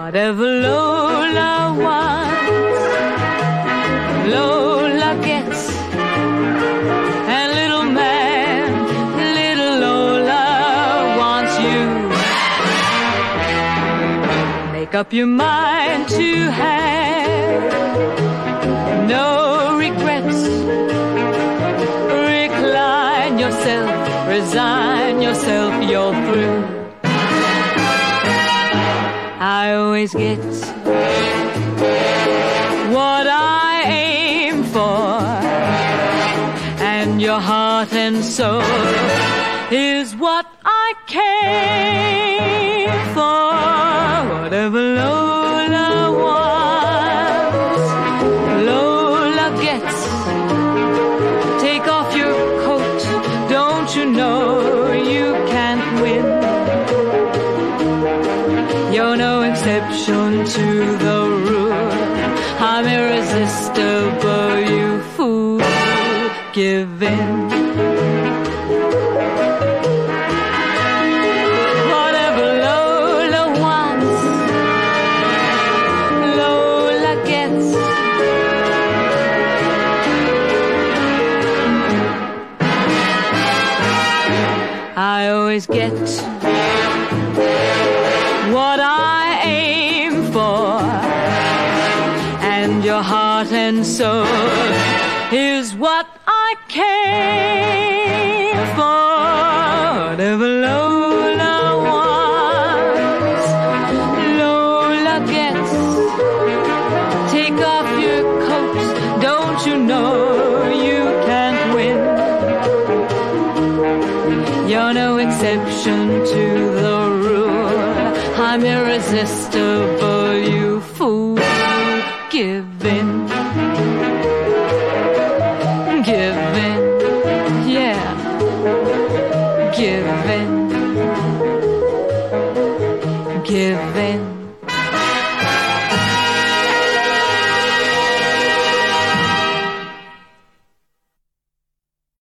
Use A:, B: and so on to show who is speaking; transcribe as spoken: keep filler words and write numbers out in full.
A: Whatever Lola wants, Lola gets. And little man, little Lola wants you. Make up your mind to have no regrets. Recline yourself, resign yourself, you're through. I always get what I aim for, and your heart and soul is what I came for. Whatever Lola wants, Lola gets. Take off your coat, don't you know you can't win? You're no exception to the rule. I'm irresistible, you fool. Give in. Whatever Lola wants, Lola gets. I always get what I aim for, and your heart and soul is what I came for. Whatever Lola wants, Lola gets. Take off your coat, don't you know you can't win? You're no exception to the rule. I'm irresistible, you fool. Give in. Give in. Yeah. Give in.